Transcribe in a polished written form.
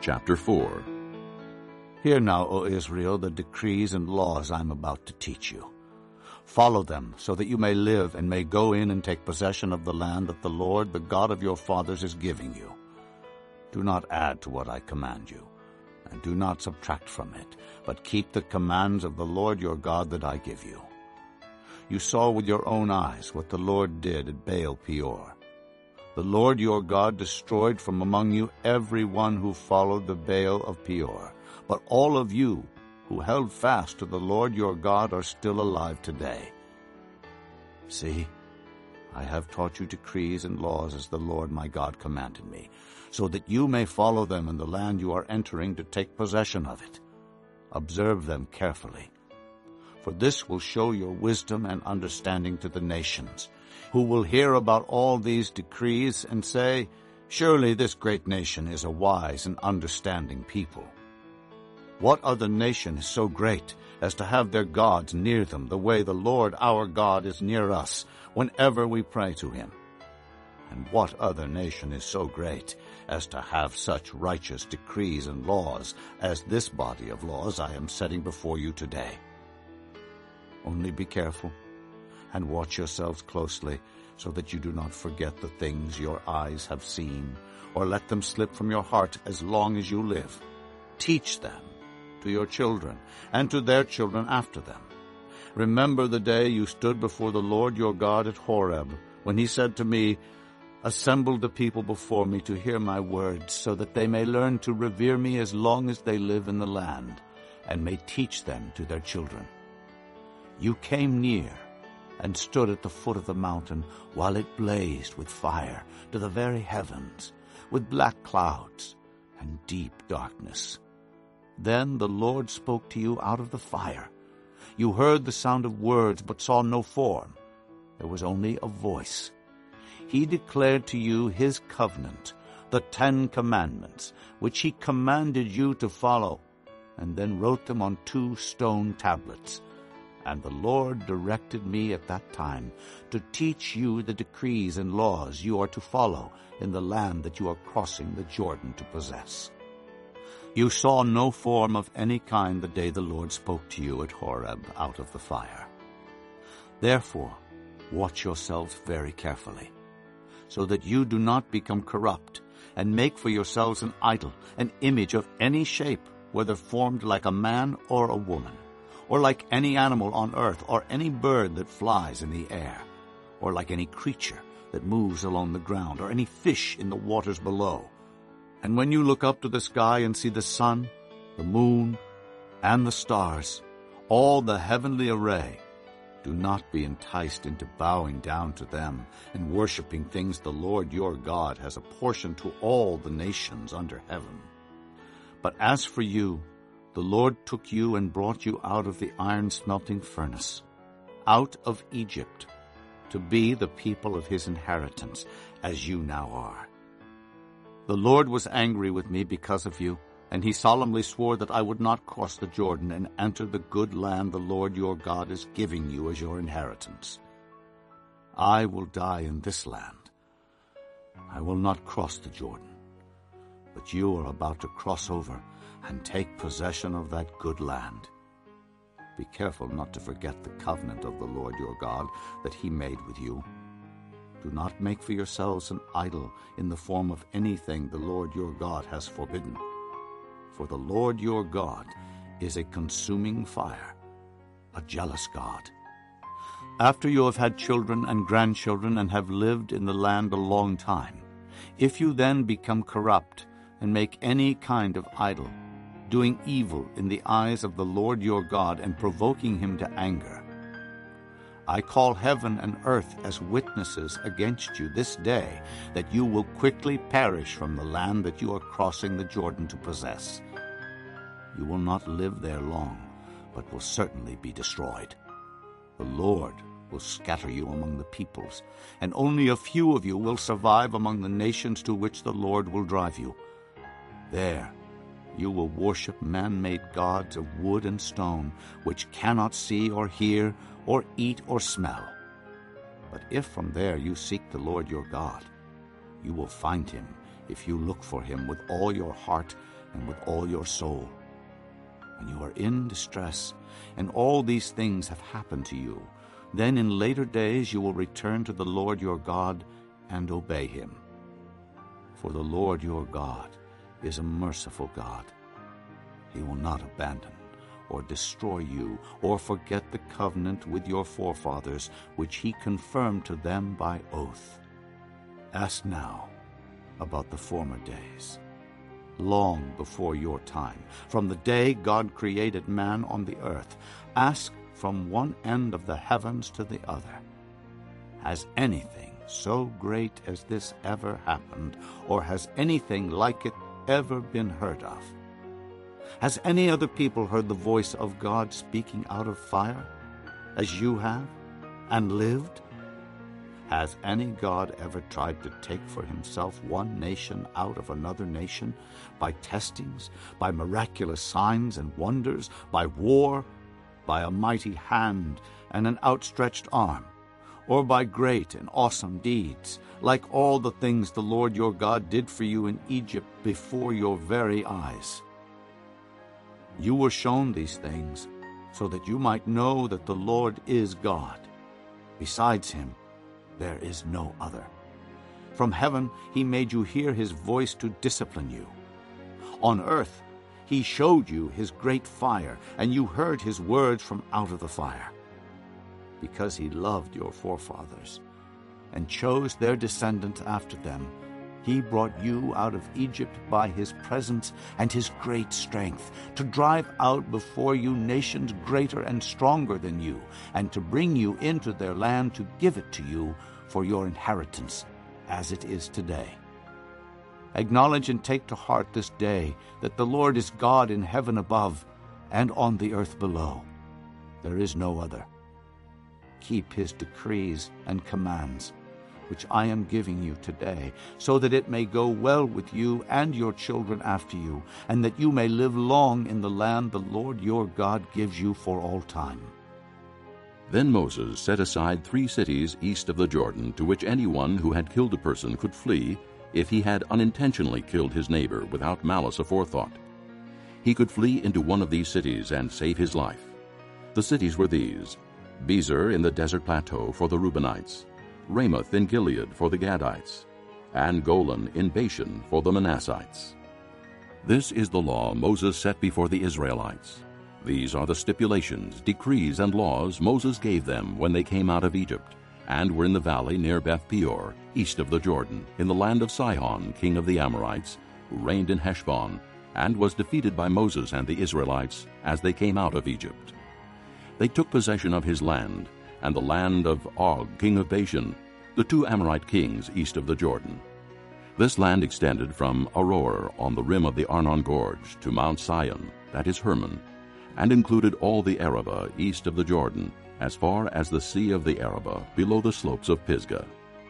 Chapter 4. Hear now, O Israel, the decrees and laws I am about to teach you. Follow them, so that you may live and may go in and take possession of the land that the Lord, the God of your fathers, is giving you. Do not add to what I command you, and do not subtract from it, but keep the commands of the Lord your God that I give you. You saw with your own eyes what the Lord did at Baal Peor. The Lord your God destroyed from among you every one who followed the Baal of Peor. But all of you who held fast to the Lord your God are still alive today. See, I have taught you decrees and laws as the Lord my God commanded me, so that you may follow them in the land you are entering to take possession of it. Observe them carefully, for this will show your wisdom and understanding to the nations, who will hear about all these decrees and say, "Surely this great nation is a wise and understanding people." What other nation is so great as to have their gods near them the way the Lord our God is near us whenever we pray to him? And what other nation is so great as to have such righteous decrees and laws as this body of laws I am setting before you today? Only be careful and watch yourselves closely, so that you do not forget the things your eyes have seen, or let them slip from your heart as long as you live. Teach them to your children, and to their children after them. Remember the day you stood before the Lord your God at Horeb, when he said to me, "Assemble the people before me to hear my words, so that they may learn to revere me as long as they live in the land, and may teach them to their children." You came near and stood at the foot of the mountain while it blazed with fire to the very heavens, with black clouds and deep darkness. Then the Lord spoke to you out of the fire. You heard the sound of words, but saw no form. There was only a voice. He declared to you his covenant, the 10 Commandments, which he commanded you to follow, and then wrote them on 2 stone tablets. And the Lord directed me at that time to teach you the decrees and laws you are to follow in the land that you are crossing the Jordan to possess. You saw no form of any kind the day the Lord spoke to you at Horeb out of the fire. Therefore, watch yourselves very carefully, so that you do not become corrupt and make for yourselves an idol, an image of any shape, whether formed like a man or a woman, or like any animal on earth, or any bird that flies in the air, or like any creature that moves along the ground, or any fish in the waters below. And when you look up to the sky and see the sun, the moon, and the stars, all the heavenly array, do not be enticed into bowing down to them and worshiping things the Lord your God has apportioned to all the nations under heaven. But as for you, the Lord took you and brought you out of the iron-smelting furnace, out of Egypt, to be the people of his inheritance, as you now are. The Lord was angry with me because of you, and he solemnly swore that I would not cross the Jordan and enter the good land the Lord your God is giving you as your inheritance. I will die in this land. I will not cross the Jordan, but you are about to cross over and take possession of that good land. Be careful not to forget the covenant of the Lord your God that he made with you. Do not make for yourselves an idol in the form of anything the Lord your God has forbidden. For the Lord your God is a consuming fire, a jealous God. After you have had children and grandchildren and have lived in the land a long time, if you then become corrupt and make any kind of idol, doing evil in the eyes of the Lord your God and provoking him to anger, I call heaven and earth as witnesses against you this day that you will quickly perish from the land that you are crossing the Jordan to possess. You will not live there long, but will certainly be destroyed. The Lord will scatter you among the peoples, and only a few of you will survive among the nations to which the Lord will drive you. There you will worship man-made gods of wood and stone, which cannot see or hear or eat or smell. But if from there you seek the Lord your God, you will find him if you look for him with all your heart and with all your soul. When you are in distress, and all these things have happened to you, then in later days you will return to the Lord your God and obey him. For the Lord your God is a merciful God. He will not abandon or destroy you or forget the covenant with your forefathers, which he confirmed to them by oath. Ask now about the former days, long before your time, from the day God created man on the earth. Ask from one end of the heavens to the other. Has anything so great as this ever happened, or has anything like it ever been heard of? Has any other people heard the voice of God speaking out of fire, as you have, and lived? Has any God ever tried to take for himself one nation out of another nation, by testings, by miraculous signs and wonders, by war, by a mighty hand and an outstretched arm, or by great and awesome deeds, like all the things the Lord your God did for you in Egypt before your very eyes? You were shown these things so that you might know that the Lord is God. Besides him, there is no other. From heaven he made you hear his voice to discipline you. On earth he showed you his great fire, and you heard his words from out of the fire. Because he loved your forefathers and chose their descendants after them, he brought you out of Egypt by his presence and his great strength, to drive out before you nations greater and stronger than you, and to bring you into their land, to give it to you for your inheritance, as it is today. Acknowledge and take to heart this day that the Lord is God in heaven above and on the earth below. There is no other. Keep his decrees and commands, which I am giving you today, so that it may go well with you and your children after you, and that you may live long in the land the Lord your God gives you for all time. Then Moses set aside 3 cities east of the Jordan, to which anyone who had killed a person could flee if he had unintentionally killed his neighbor without malice aforethought. He could flee into one of these cities and save his life. The cities were these: Bezer in the desert plateau for the Reubenites, Ramoth in Gilead for the Gadites, and Golan in Bashan for the Manassites. This is the law Moses set before the Israelites. These are the stipulations, decrees, and laws Moses gave them when they came out of Egypt, and were in the valley near Beth Peor, east of the Jordan, in the land of Sihon, king of the Amorites, who reigned in Heshbon, and was defeated by Moses and the Israelites as they came out of Egypt. They took possession of his land, and the land of Og, king of Bashan, the 2 Amorite kings east of the Jordan. This land extended from Aroer on the rim of the Arnon Gorge to Mount Sion, that is Hermon, and included all the Arabah east of the Jordan, as far as the sea of the Arabah below the slopes of Pisgah.